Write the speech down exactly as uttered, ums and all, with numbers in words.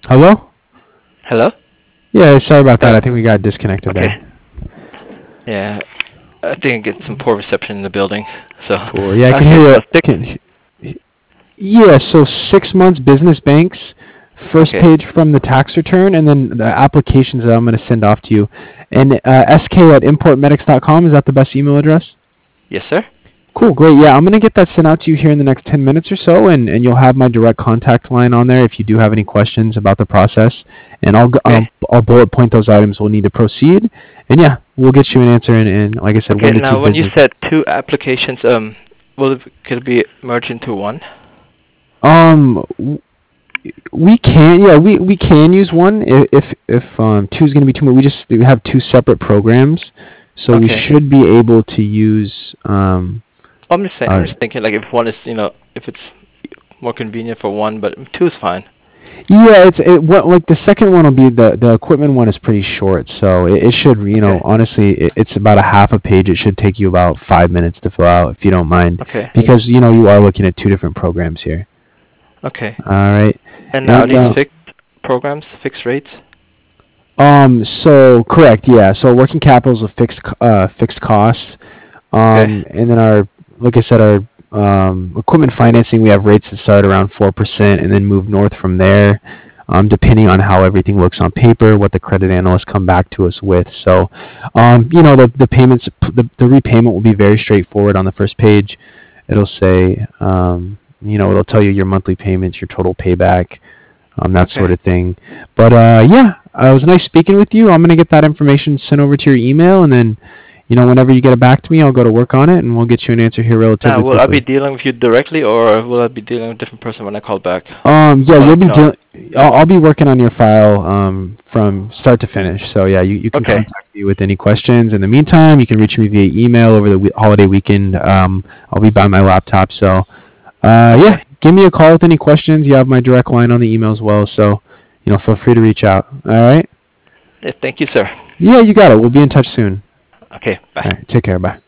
Hello? Hello? Yeah, sorry about that. Uh, I think we got disconnected okay. there. Yeah, I think I get some poor reception in the building. So, Cool. Yeah, I can okay, hear you. so six. Can, yeah, so six months business banks, first Okay. page from the tax return, and then the applications that I'm going to send off to you. And uh, sk at importmedics dot com, is that the best email address? Yes, sir. Cool, great. Yeah, I'm going to get that sent out to you here in the next ten minutes or so, and, and you'll have my direct contact line on there if you do have any questions about the process. And I'll, Okay. I'll, I'll bullet point those items we'll need to proceed. And yeah, we'll get you an answer in, in like I said, Okay. one to two Now, when you business. said two applications, um, will it could it be merged into one? Um, w- we can, yeah, we, we can use one i- if if um two is going to be too much. We just we have two separate programs, so we Okay. should be able to use um. I'm just saying. Uh, I'm just thinking like if one is, you know, if it's more convenient for one, but two is fine. Yeah, it's it. What like the second one will be the the equipment one is pretty short, so it, it should you know Okay. honestly it, it's about a half a page. It should take you about five minutes to fill out if you don't mind, Okay. because you know you are looking at two different programs here. Okay. All right, And now are and these uh, fixed programs, fixed rates? um so correct, yeah. So working capital is a fixed c- uh fixed cost, Okay. um and then our like I said our um equipment financing we have rates that start around four percent and then move north from there. Um, depending on how everything looks on paper, what the credit analysts come back to us with. So, um, you know, the the payments, the, the repayment will be very straightforward on the first page. It'll say, um, you know, it'll tell you your monthly payments, your total payback, um, that Okay. sort of thing. But uh, yeah, uh, it was nice speaking with you. I'm gonna get that information sent over to your email, and then, you know, whenever you get it back to me, I'll go to work on it, and we'll get you an answer here Now, relatively will I be quickly. dealing with you directly, or will I be dealing with a different person when I call back? Um, yeah, I'll you'll let be you know. dealing. I'll, I'll be working on your file um, from start to finish. So yeah, you, you can Okay. contact me with any questions. In the meantime, you can reach me via email over the we- holiday weekend. Um, I'll be by my laptop. So uh, yeah, Okay. give me a call with any questions. You have my direct line on the email as well. So you know, feel free to reach out. All right. Yeah, thank you, sir. Yeah, you got it. We'll be in touch soon. Okay. All Bye. right. Take care. Bye.